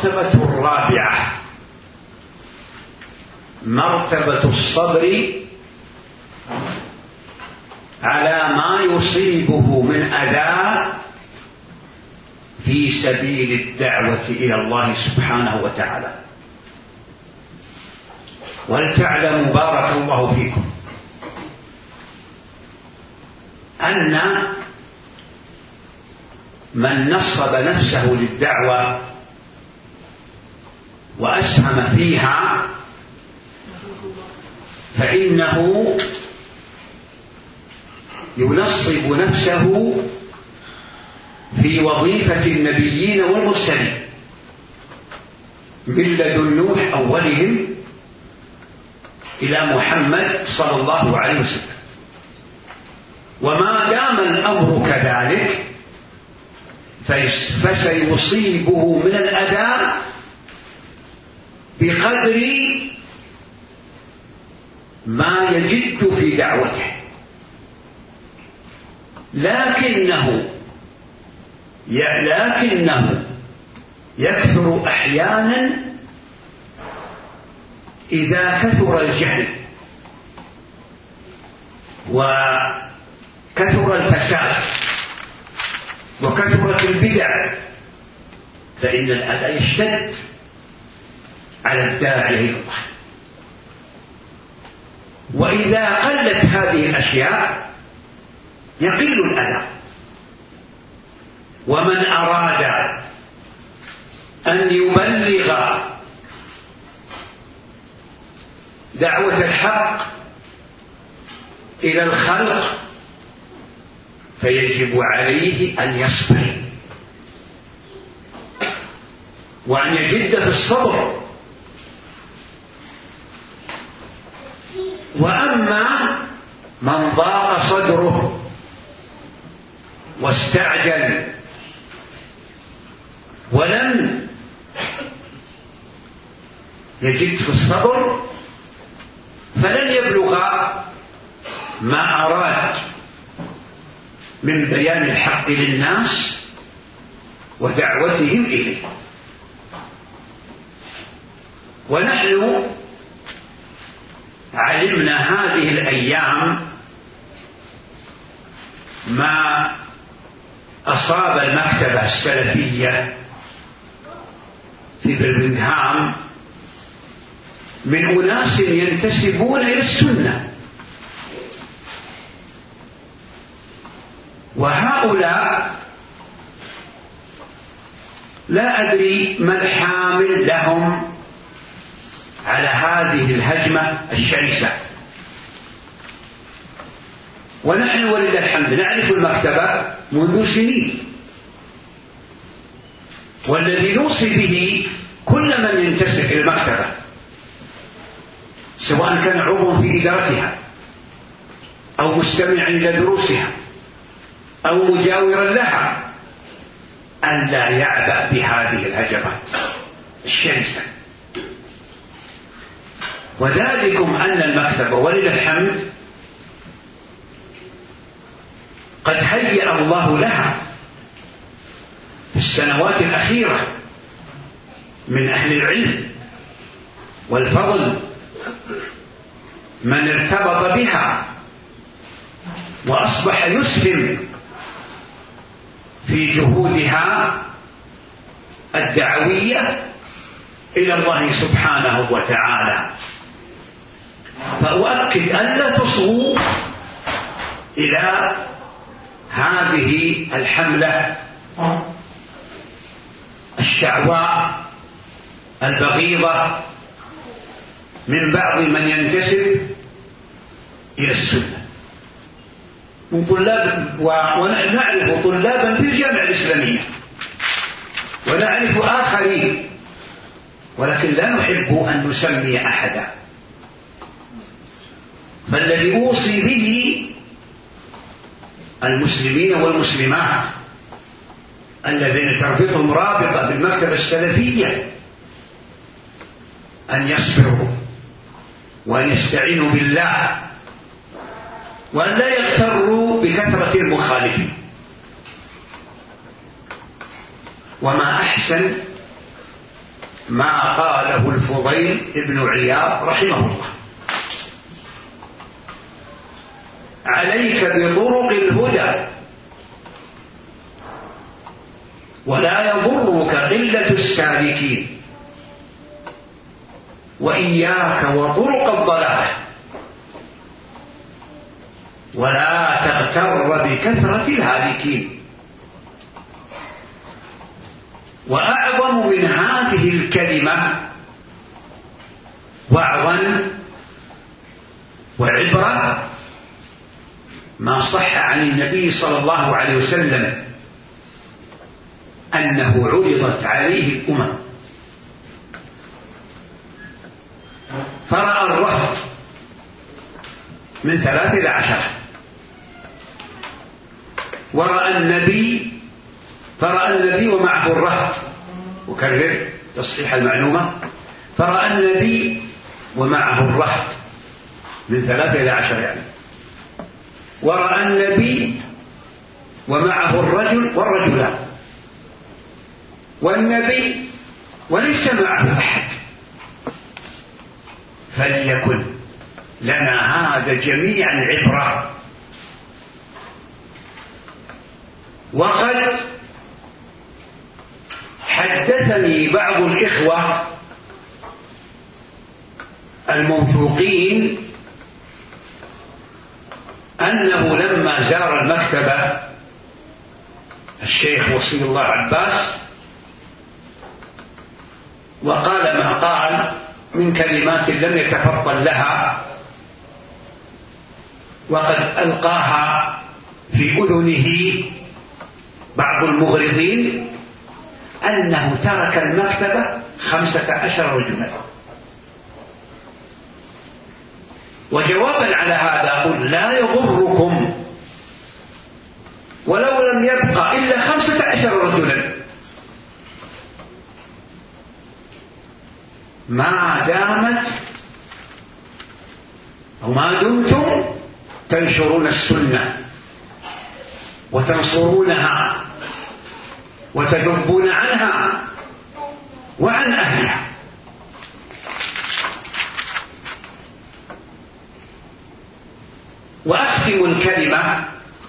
المرتبة الرابعة مرتبة الصبر على ما يصيبه من أذى في سبيل الدعوة إلى الله سبحانه وتعالى. ولتعلموا بارك الله فيكم أن من نصب نفسه للدعوة وأسهم فيها فإنه ينصب نفسه في وظيفة النبيين والمرسلين من لدن نوح أولهم إلى محمد صلى الله عليه وسلم. وما دام الأمر كذلك فسيصيبه من الأذى بقدر ما يجد في دعوته، لكنه يكثر أحيانا إذا كثر الجهل وكثر الفساد وكثرت البدع، فإن الأذى يشتد على الداعي إلى الله. وإذا قلت هذه الأشياء يقل الأذى. ومن أراد أن يبلغ دعوة الحق إلى الخلق فيجب عليه أن يصبر وأن يجد في الصبر. وأما من ضاق صدره واستعجل ولم يجد في الصبر فلن يبلغ ما أراد من بيان الحق للناس ودعوتهم إليه. ونحن علمنا هذه الأيام ما أصاب المكتبة السلفية في برمنغهام من أناس ينتسبون إلى السنة، وهؤلاء لا أدري ما الحامل لهم على هذه الهجمة الشرسة. ونحن ولله الحمد نعرف المكتبة منذ سنين، والذي نوصي به كل من ينتسب إلى المكتبة سواء كان عضوا في إدارتها أو مستمعا إلى دروسها أو مجاورا لها أن لا يعبأ بهذه الهجمات الشرسة. وذلكم أن المكتبة ولله الحمد قد هيأ الله لها في السنوات الأخيرة من أهل العلم والفضل من ارتبط بها وأصبح يسهم في جهودها الدعوية إلى الله سبحانه وتعالى. فأؤكد أن لا تصغوا إلى هذه الحملة الشعواء البغيضة من بعض من ينتسب إلى السنة من طلاب، ونحن نعرف طلابا في الجامعة الإسلامية ونعرف آخرين، ولكن لا نحب أن نسمي أحدا. فالذي أوصي به المسلمين والمسلمات الذين تربطهم رابطة بالمكتبة السلفية أن يصبروا وأن يستعينوا بالله وأن لا يغتروا بكثرة المخالفين. وما أحسن ما قاله الفضيل بن عياض رحمه الله: عليك بطرق الهدى ولا يضرك قلة السالكين، وإياك وطرق الضلال، ولا تغتر بكثرة الهالكين. وأعظم من هذه الكلمة وعظا وعبرة ما صح عن النبي صلى الله عليه وسلم أنه عرضت عليه الأمم فرأى الرهط من 3 إلى 10، فرأى النبي ومعه الرهط، وكرر تصحيح المعلومة، فرأى النبي ومعه الرهط من 3 إلى 10 يعني، ورأى النبي ومعه الرجل والرجلان، والنبي وليس معه أحد. فليكن لنا هذا جميعا عبرة. وقد حدثني بعض الإخوة الموثوقين أنه لما زار المكتبة الشيخ وصي الله عباس وقال ما قال من كلمات لم يتفطن لها وقد ألقاها في أذنه بعض المغرضين، أنه ترك المكتبة 15 رجلا. وجوابا على هذا أقول: لا يضركم ولو لم يبقى إلا 15 رجلا ما دامت أو ما دمتم تنشرون السنة وتنصرونها وتذبون عنها وعن أهلها. وأختم الكلمة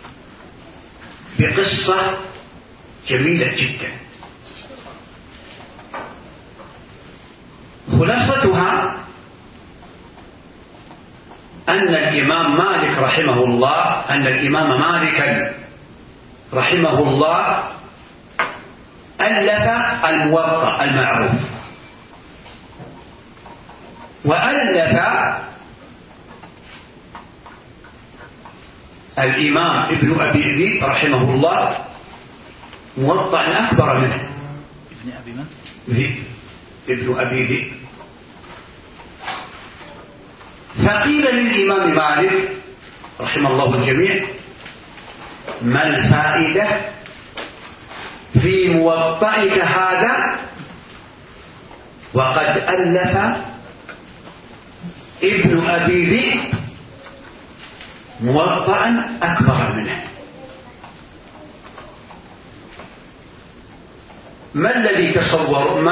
بقصة جميلة جدا، خلاصتها أن الإمام مالك رحمه الله ألف الموطأ المعروف، وألف الإمام ابن أبي ذئب رحمه الله موطأ أكبر منه. ابن أبي من؟ ذئب، ابن أبي ذئب. فقيل للإمام مالك رحمه الله الجميع: ما الفائدة في موطئك هذا وقد ألف ابن أبي ذئب موطئا أكبر منه؟ ما الذي تصور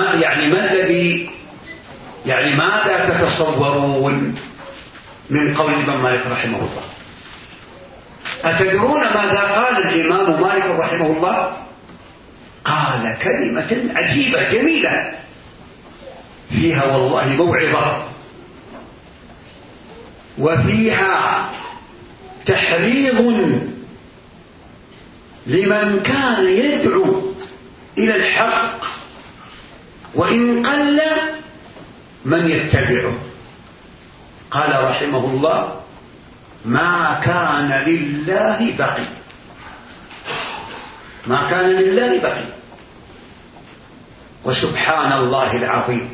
ماذا تتصورون من قول الإمام مالك رحمه الله؟ أتدرون ماذا قال الإمام مالك رحمه الله؟ قال كلمة عجيبة جميلة فيها والله موعظة، وفيها تحريض لمن كان يدعو إلى الحق وإن قل من يتبعه. قال رحمه الله: ما كان لله بقي، ما كان لله بقي. وسبحان الله العظيم،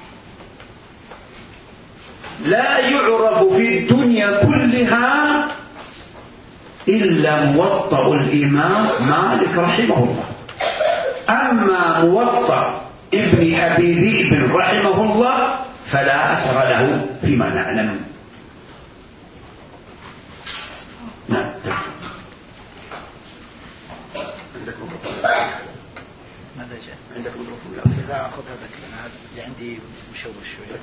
لا يعرف في الدنيا كلها إلا موطأ الإمام مالك رحمه الله. أما موطأ ابن أبي ذئب رحمه الله فلا أثر له فيما نعلم. نعم. ماذا جاء؟ عندكم ميكروفون؟ لا أخذ هذا. عندي مشوش شوية.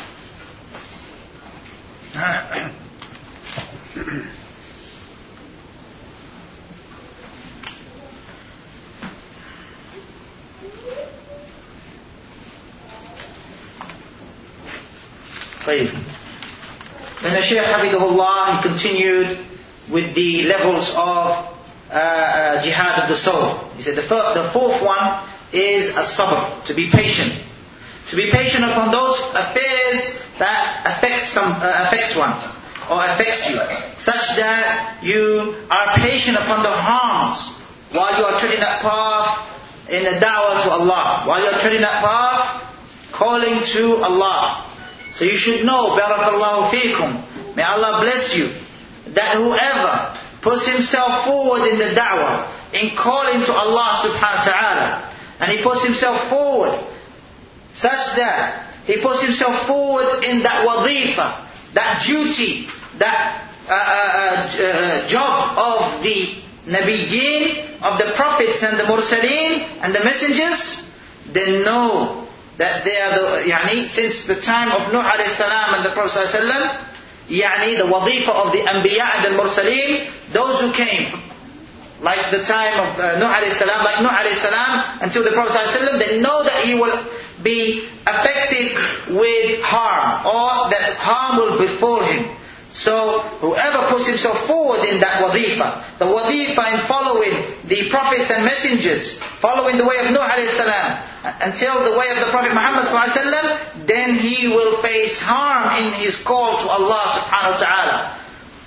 طيب. Then the Shaykh Hafidhullah, he continued with the levels of jihad of the soul. He said the fourth one is as-sabr, to be patient. To be patient upon those affairs that affects one or affects you, such that you are patient upon the harms while you are treading that path in the da'wah to Allah, while you are treading that path calling to Allah. So you should know, barakallahu feekum, may Allah bless you, that whoever puts himself forward in the da'wah, in calling to Allah subhanahu wa ta'ala, and he puts himself forward such that he puts himself forward in that wadhifa, that duty, that job of the nabiyyin, of the prophets and the mursaleen and the messengers, then know that they are since the time of Nuh alayhi salam and the Prophet sallallahu the wadhifa of the anbiya and the mursaleen, those who came like the time of Nuh alayhi salam, until the Prophet sallallahu they know that he will be affected with harm, or that harm will befall him. So whoever puts himself forward in that wadhifa, the wadhifa in following the prophets and messengers, following the way of Nuh alayhi salam, until the way of the Prophet Muhammad sallallahu alaihi wasallam, then he will face harm in his call to Allah subhanahu wa ta'ala.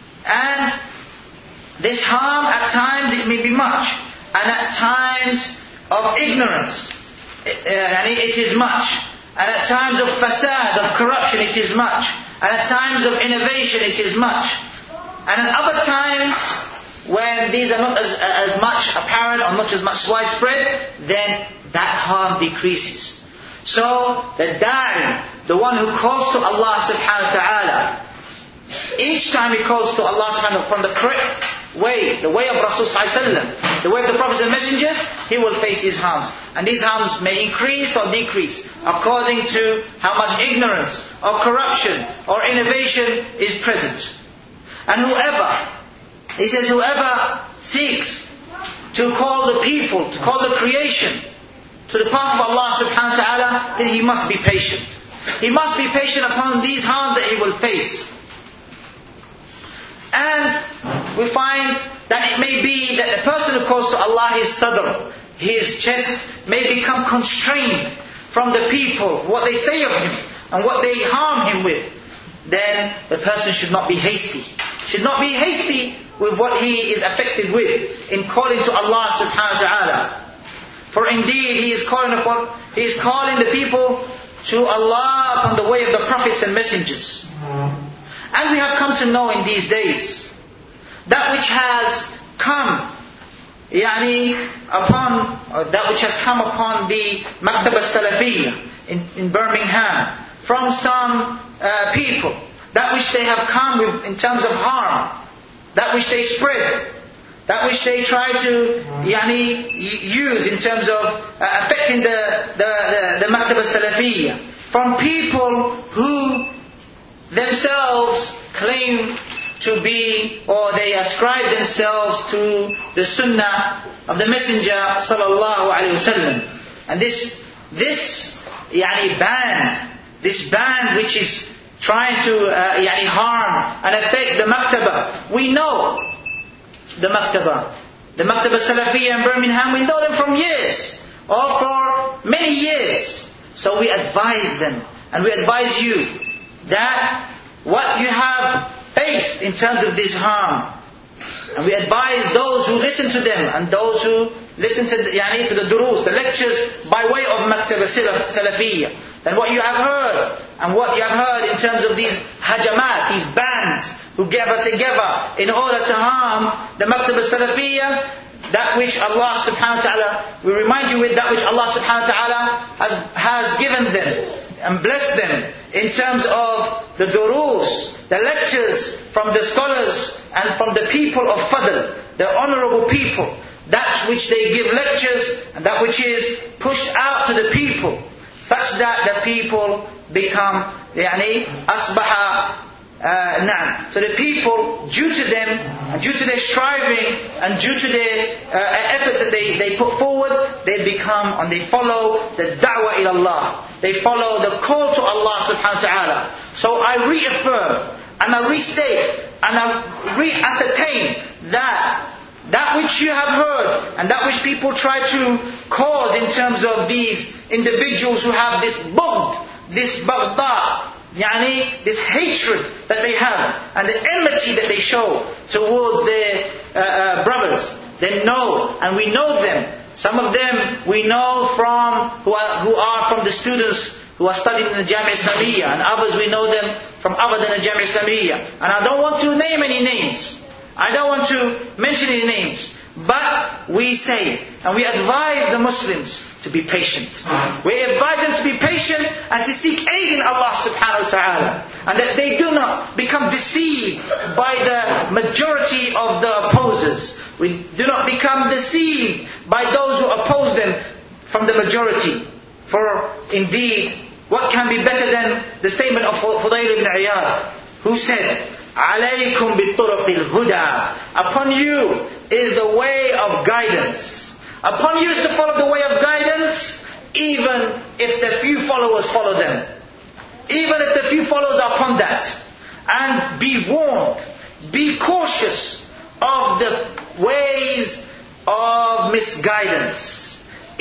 And this harm at times it may be much, and at times of ignorance it is much, and at times of fasad, of corruption, it is much, and at times of innovation it is much, and at other times when these are not as much apparent or not as much widespread, then that harm decreases. So the da'i, the one who calls to Allah subhanahu wa ta'ala, each time he calls to Allah subhanahu wa ta'ala from the correct way, the way of Rasul sallallahu alaihi wasallam, the way of the prophets and messengers, he will face these harms. And these harms may increase or decrease according to how much ignorance or corruption or innovation is present. And he says, whoever seeks to call the people, to call the creation to the path of Allah subhanahu wa ta'ala, then he must be patient. He must be patient upon these harms that he will face. And we find that it may be that the person who calls to Allah, his sadr, his chest, may become constrained from the people, what they say of him and what they harm him with. Then the person should not be hasty. Should not be hasty with what he is affected with in calling to Allah subhanahu wa ta'ala. For indeed he is calling the people to Allah upon the way of the prophets and messengers. And we have come to know in these days that which has come upon the Maktab al-Salafiyya in Birmingham from some people, that which they have come with in terms of harm, that which they spread, that which they try to use in terms of affecting the Maktab al-Salafiyya, from people who themselves claim to be, or they ascribe themselves to the Sunnah of the Messenger sallallahu alaihi wasallam. And this band which is trying to harm and affect the Maktaba. We know the Maktaba Salafiyya in Birmingham. We know them from years, or for many years. So we advise them, and we advise you that what you have faced in terms of this harm, and we advise those who listen to them and those who listen to the durus, the lectures by way of Maktab Salafiyya, then what you have heard and what you have heard in terms of these hajamat, these bands who gather together in order to harm the Maktab Salafiyya, that which Allah subhanahu wa ta'ala, we remind you with that which Allah subhanahu wa ta'ala has given them and blessed them in terms of the durus, the lectures from the scholars and from the people of Fadl, the honorable people, that which they give lectures and that which is pushed out to the people, such that the people become أصبح نعم. So the people, due to them, and due to their striving, and due to their efforts that they put forward, they become and they follow the da'wah ila Allah. They follow the call to Allah subhanahu wa ta'ala. So I reaffirm, and I restate, and I re-ascertain that which you have heard, and that which people try to cause in terms of these individuals who have this bughd, this baghdad, this hatred that they have, and the enmity that they show towards their brothers. They know, and we know them. Some of them we know from who are from the students who are studying in the Jamia Islamiyya, and others we know them from other than the Jamia Islamiyya. And I don't want to name any names. I don't want to mention any names. But we say, and we advise the Muslims to be patient. We advise them to be patient and to seek aid in Allah subhanahu wa ta'ala. And that they do not become deceived by the majority of the opposers. We do not become deceived by those who oppose them from the majority. For indeed, what can be better than the statement of Fudayl ibn Iyad, who said, عَلَيْكُمْ بِالطُّرُقِ الْهُدَى. Upon you is the way of guidance. Upon you is to follow the way of guidance, even if the few followers follow them. Even if the few followers are upon that. And be warned, be cautious of the ways of misguidance.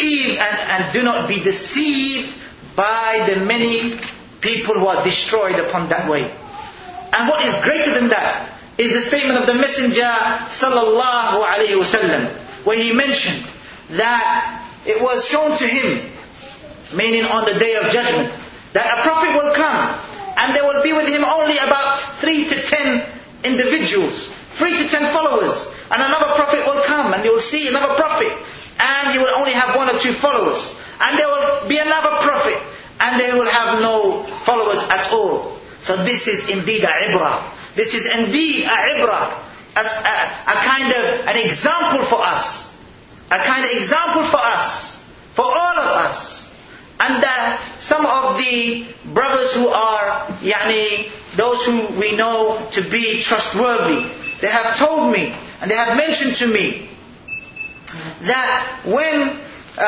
And do not be deceived by the many people who are destroyed upon that way. And what is greater than that is the statement of the Messenger sallallahu alayhi wasallam, where he mentioned that it was shown to him, meaning on the day of judgment, that a prophet will come and there will be with him only about 3 to 10 individuals, 3 to 10 followers. And another prophet will come and you will see another prophet and he will only have 1 or 2 followers. And there will be another prophet and they will have no followers at all. So this is indeed a ibrah. This is indeed a ibrah. A kind of an example for us. A kind of example for us. For all of us. And that some of the brothers who are, those who we know to be trustworthy, they have told me, and they have mentioned to me, that when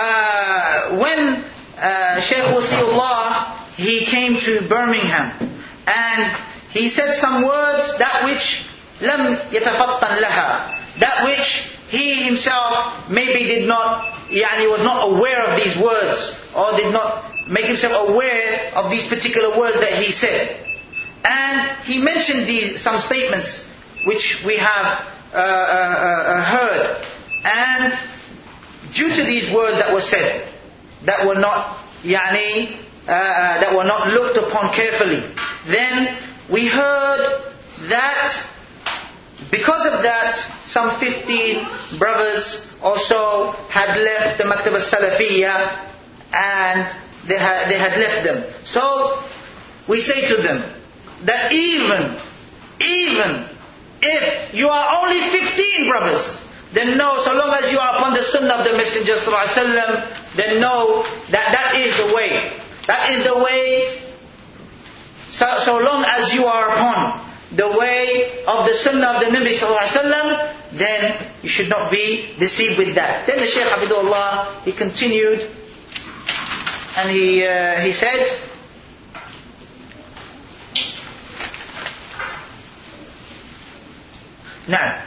Shaykh Wasiullah, he came to Birmingham, and he said some words that which lam yatafattan laha, that which he himself maybe did not, was not aware of these words, or did not make himself aware of these particular words that he said. And he mentioned some statements which we have heard, and due to these words that were said, that were not that were not looked upon carefully, then we heard that because of that, some 15 brothers also had left the Maktab al-Salafiyya, and they had left them. So we say to them that even if you are only 15 brothers, then know, so long as you are upon the sunnah of the Messenger ﷺ, then know that that is the way. That is the way. So long as you are upon the way of the sunnah of the Nabi ﷺ, then you should not be deceived with that. Then the Shaykh Hafidhullah, he continued, and he said, now,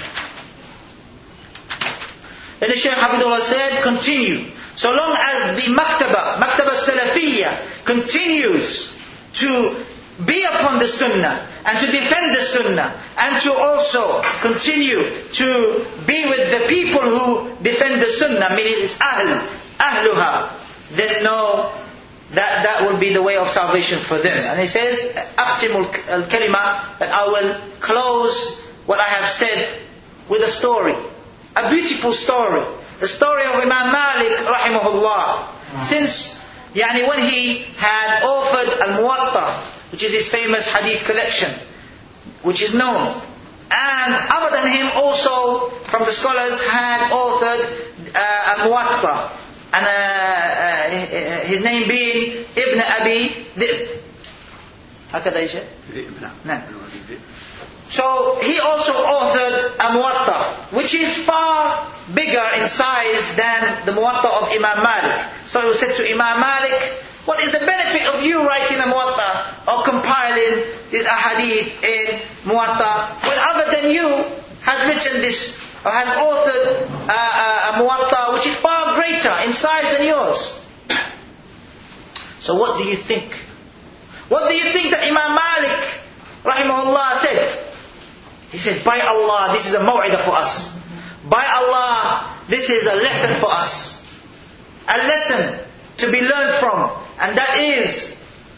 then the Shaykh Hafidhullah said, continue. So long as the Maktaba al-Salafiyya continues to be upon the Sunnah, and to defend the Sunnah, and to also continue to be with the people who defend the Sunnah, meaning it's ahluha, then know that that will be the way of salvation for them. And he says, أختم الكلمة, that I will close what I have said with a story. A beautiful story. The story of Imam Malik rahimahullah. Since, when he had authored Al-Muwatta, which is his famous hadith collection, which is known. And other than him also, from the scholars, had authored Al-Muwatta. and his name being Ibn Abi Dhi'b. هكذا يا شيخ؟ نعم. So he also authored a Muwatta, which is far bigger in size than the Muwatta of Imam Malik. So he said to Imam Malik, what is the benefit of you writing a Muwatta or compiling this ahadith in Muwatta when other than you has written this or has authored a Muwatta which is far greater in size than yours? So what do you think? What do you think that Imam Malik rahimahullah said? He says, by Allah, this is a maw'idah for us. By Allah, this is a lesson for us. A lesson to be learned from. And that is,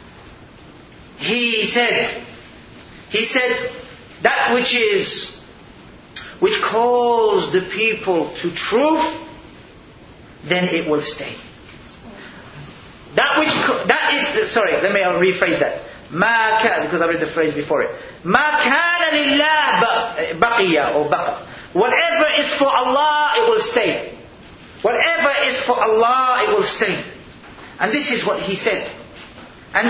he said, that which calls the people to truth, then it will stay. Let me rephrase that. Because I read the phrase before it. مَا كَانَ لِلَّهِ بَقِيَّ or baqa. Whatever is for Allah, it will stay. Whatever is for Allah, it will stay. And this is what he said. And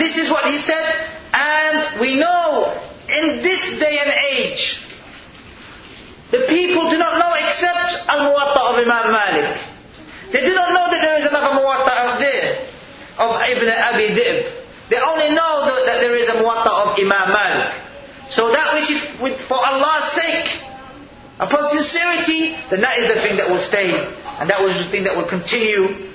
we know in this day and age, the people do not know except Al-Muwatta of Imam Malik. They do not know that there is another Muwatta out there of Ibn Abi Dhi'b. They only know that there is a Muwatta of Imam Malik. So that which is for Allah's sake, upon sincerity, then that is the thing that will stay. And that was the thing that will continue.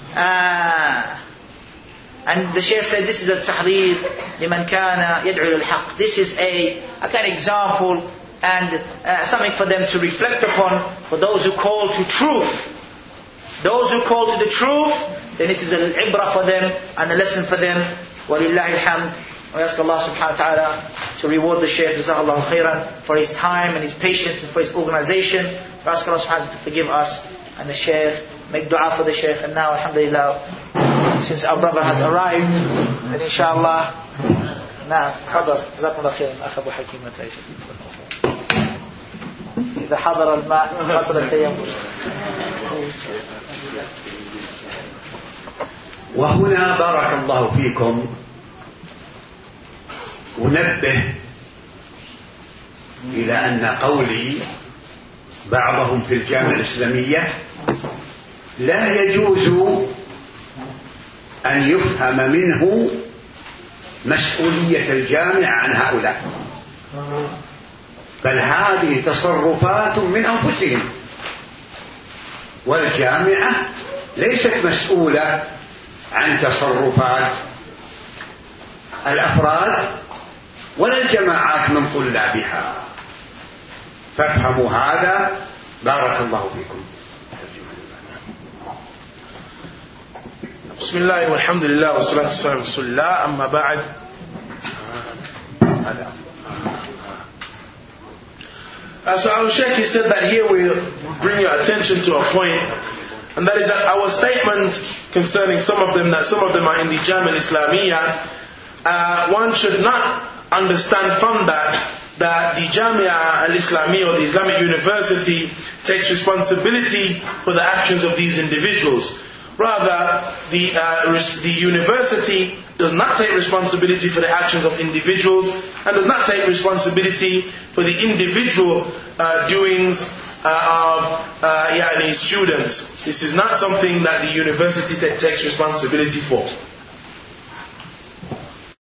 And the Shaykh said, this is a tahrir liman kana yad'u al-haq. This is a kind of example and something for them to reflect upon for those who call to truth. Those who call to the truth, then it is an ibrah for them and a lesson for them. وَلِلَّهِ الْحَمْدِ. We ask Allah subhanahu wa ta'ala to reward the Shaykh Jazakallahu khairan for his time and his patience and for his organization. We ask Allah subhanahu wa ta'ala to forgive us and the Shaykh. Make dua for the Shaykh. And now alhamdulillah, since our brother has arrived, then inshallah, now, حضر جزاكم الله خيرا أخ أبو حكيم متعيش. إذا حضر الماء حصل التيمم. وهنا بارك الله فيكم أنبه إلى أن قولي بعضهم في الجامعة الإسلامية لا يجوز أن يفهم منه مسؤولية الجامعة عن هؤلاء، بل هذه تصرفات من أنفسهم، والجامعة ليست مسؤولة عن تصرفات الأفراد ولا الجماعات من طلابها. فافهموا هذا بارك الله فيكم. بسم الله والحمد لله والصلاة والسلام على رسول الله. أما بعد. So our Sheikh said that here we bring your attention to a point, and that is that our statement concerning some of them are in the Jami' al-Islamiyya, one should not understand from that the Jamia al-Islamiyya or the Islamic University takes responsibility for the actions of these individuals. Rather, the university does not take responsibility for the actions of individuals and does not take responsibility for the individual doings of students. This is not something that the university takes responsibility for.